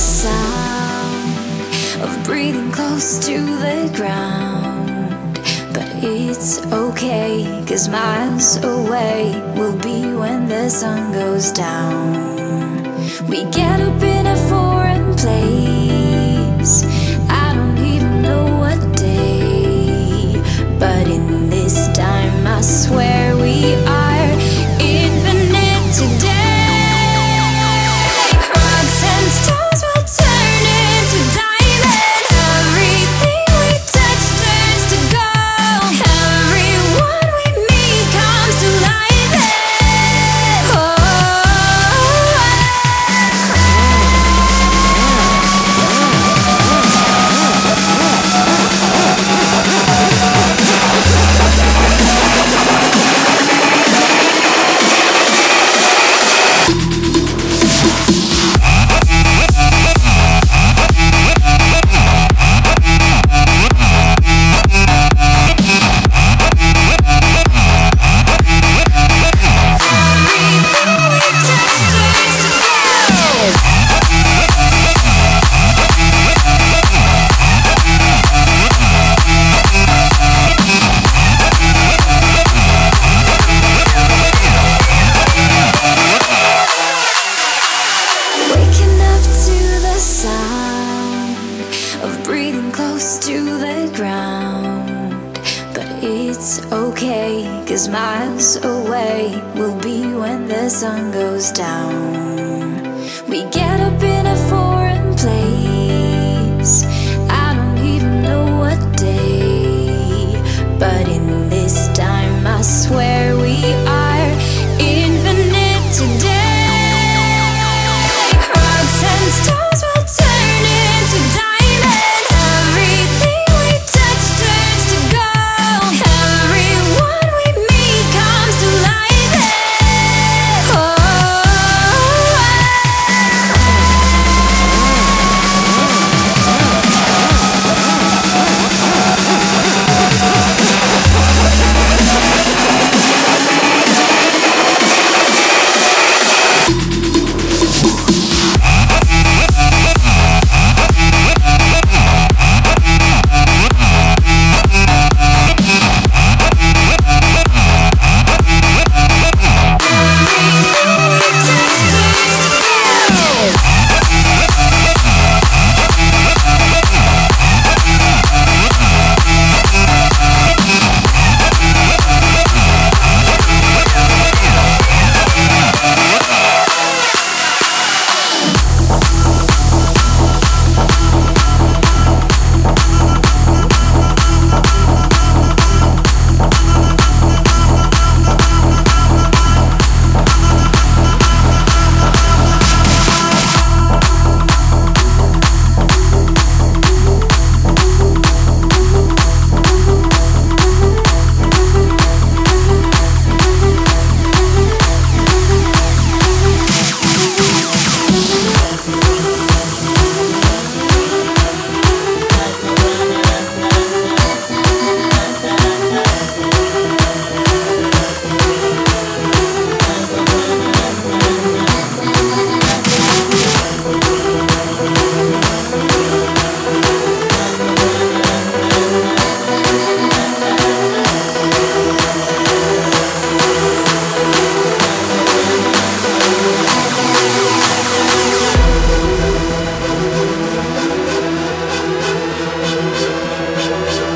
sound of breathing close to the ground. But it's okay, 'cause miles away we'll be when the sun goes down. We get up in a foreign place, I don't even know what day, but in this time I swear we are infinite today. Rocks and stones will turn into diamonds. Everything we touch turns to gold. Everyone we meet comes to life. Breathing close to the ground. But it's okay, 'cause miles away we'll be when the sun goes down. We get up in a foreign place, I don't even know what day, but in this time I swear we are infinite today. Rocks and stones will turn into diamonds.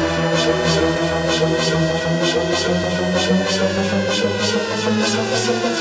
Thank you.